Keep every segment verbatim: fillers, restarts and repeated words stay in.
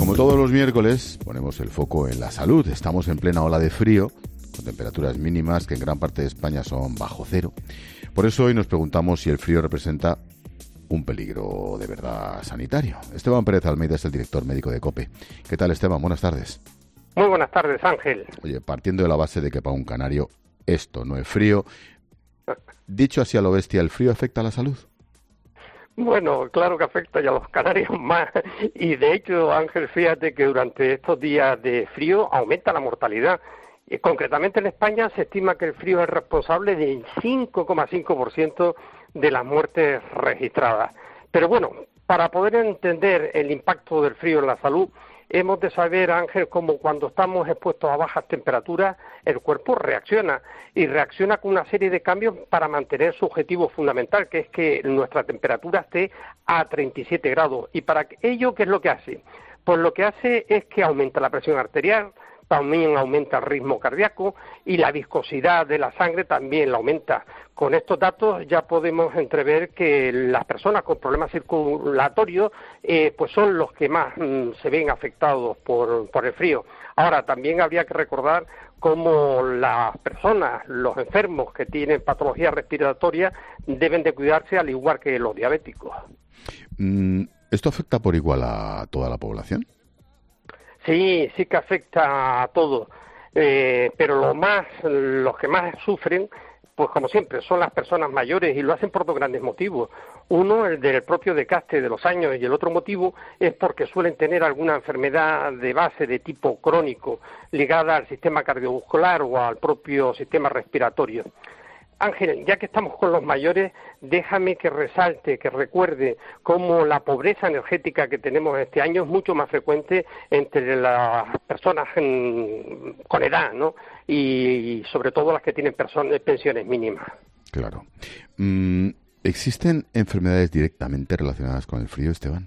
Como todos los miércoles, ponemos el foco en la salud. Estamos en plena ola de frío, con temperaturas mínimas que en gran parte de España son bajo cero. Por eso hoy nos preguntamos si el frío representa un peligro de verdad sanitario. Esteban Pérez Almeida es el director médico de COPE. ¿Qué tal, Esteban? Buenas tardes. Muy buenas tardes, Ángel. Oye, partiendo de la base de que para un canario esto no es frío, dicho así a lo bestia, ¿el frío afecta a la salud? Bueno, claro que afecta ya a los canarios más. Y de hecho, Ángel, fíjate que durante estos días de frío aumenta la mortalidad. Y concretamente en España se estima que el frío es responsable del cinco coma cinco por ciento de las muertes registradas. Pero bueno, para poder entender el impacto del frío en la salud, hemos de saber, Ángel, cómo cuando estamos expuestos a bajas temperaturas, el cuerpo reacciona, y reacciona con una serie de cambios para mantener su objetivo fundamental, que es que nuestra temperatura esté a treinta y siete grados. ¿Y para ello qué es lo que hace? Pues lo que hace es que aumenta la presión arterial, también aumenta el ritmo cardíaco y la viscosidad de la sangre también la aumenta. Con estos datos ya podemos entrever que las personas con problemas circulatorios eh, pues son los que más mm, se ven afectados por, por el frío. Ahora, también habría que recordar cómo las personas, los enfermos que tienen patologías respiratorias deben de cuidarse al igual que los diabéticos. ¿Esto afecta por igual a toda la población? Sí, sí que afecta a todo, eh, pero lo más, los que más sufren, pues como siempre, son las personas mayores y lo hacen por dos grandes motivos. Uno, el del propio desgaste de los años, y el otro motivo es porque suelen tener alguna enfermedad de base de tipo crónico ligada al sistema cardiovascular o al propio sistema respiratorio. Ángel, ya que estamos con los mayores, déjame que resalte, que recuerde cómo la pobreza energética que tenemos este año es mucho más frecuente entre las personas en, con edad, ¿no? Y, y sobre todo las que tienen personas, pensiones mínimas. Claro. Mm, ¿Existen enfermedades directamente relacionadas con el frío, Esteban?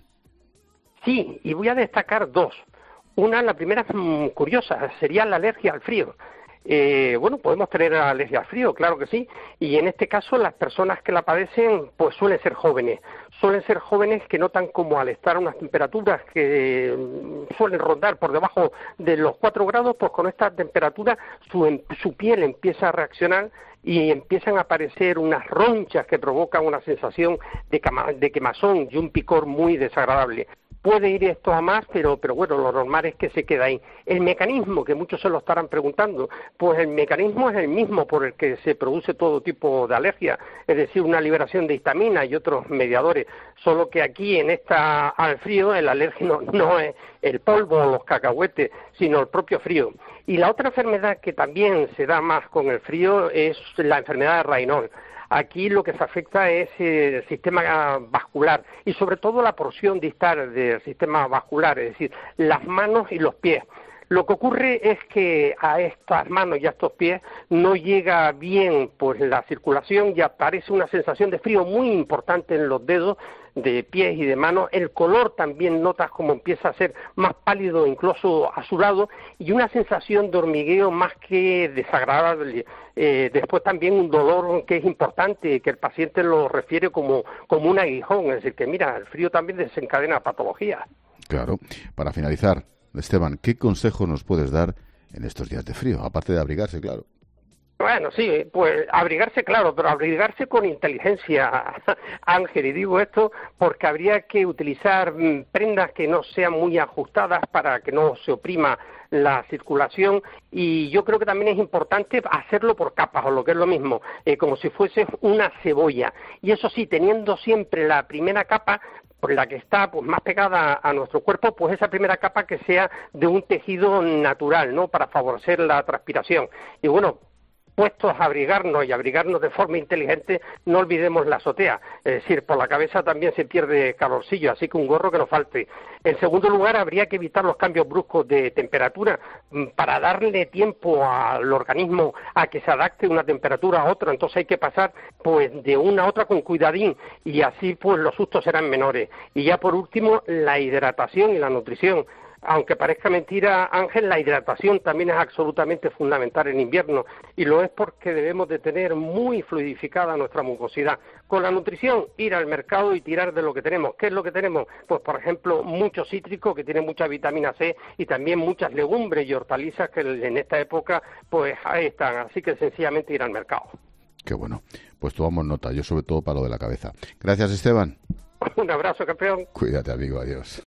Sí, y voy a destacar dos. Una, la primera es mmm, curiosa, sería la alergia al frío. Eh, bueno, podemos tener alergia al frío, claro que sí, y en este caso las personas que la padecen pues suelen ser jóvenes, suelen ser jóvenes que notan como al estar a unas temperaturas que mm, suelen rondar por debajo de los cuatro grados, pues con esta temperatura su, su piel empieza a reaccionar y empiezan a aparecer unas ronchas que provocan una sensación de, cama, de quemazón y un picor muy desagradable. Puede ir esto a más, pero, pero bueno, lo normal es que se quede ahí. El mecanismo, que muchos se lo estarán preguntando, pues el mecanismo es el mismo por el que se produce todo tipo de alergia, es decir, una liberación de histamina y otros mediadores, solo que aquí en esta al frío el alérgeno no es el polvo o los cacahuetes, sino el propio frío. Y la otra enfermedad que también se da más con el frío es la enfermedad de Raynaud. Aquí lo que se afecta es el sistema vascular y sobre todo la porción distal del sistema vascular, es decir, las manos y los pies. Lo que ocurre es que a estas manos y a estos pies no llega bien pues la circulación y aparece una sensación de frío muy importante en los dedos de pies y de manos. El color también notas como empieza a ser más pálido, incluso azulado, y una sensación de hormigueo más que desagradable. Eh, después también un dolor que es importante, que el paciente lo refiere como, como un aguijón, es decir, que mira, el frío también desencadena patologías. Claro. Para finalizar, Esteban, ¿qué consejo nos puedes dar en estos días de frío? Aparte de abrigarse, claro. Bueno, sí, pues abrigarse, claro, pero abrigarse con inteligencia, Ángel, y digo esto porque habría que utilizar prendas que no sean muy ajustadas para que no se oprima la circulación, y yo creo que también es importante hacerlo por capas, o lo que es lo mismo, eh, como si fuese una cebolla, y eso sí, teniendo siempre la primera capa, por la que está pues más pegada a nuestro cuerpo, pues esa primera capa que sea de un tejido natural, ¿no?, para favorecer la transpiración. Y bueno, puestos a abrigarnos y abrigarnos de forma inteligente, no olvidemos la azotea, es decir, por la cabeza también se pierde calorcillo, así que un gorro que no falte. En segundo lugar, habría que evitar los cambios bruscos de temperatura para darle tiempo al organismo a que se adapte una temperatura a otra, entonces hay que pasar pues de una a otra con cuidadín y así pues los sustos serán menores. Y ya por último, la hidratación y la nutrición. aunque parezca mentira, Ángel, la hidratación también es absolutamente fundamental en invierno, y lo es porque debemos de tener muy fluidificada nuestra mucosidad. Con la nutrición, ir al mercado y tirar de lo que tenemos. ¿Qué es lo que tenemos? Pues, por ejemplo, mucho cítrico, que tiene mucha vitamina C, y también muchas legumbres y hortalizas que en esta época pues ahí están, así que sencillamente ir al mercado. Qué bueno, pues tomamos nota, yo sobre todo para lo de la cabeza. Gracias, Esteban. Un abrazo, campeón. Cuídate, amigo, adiós.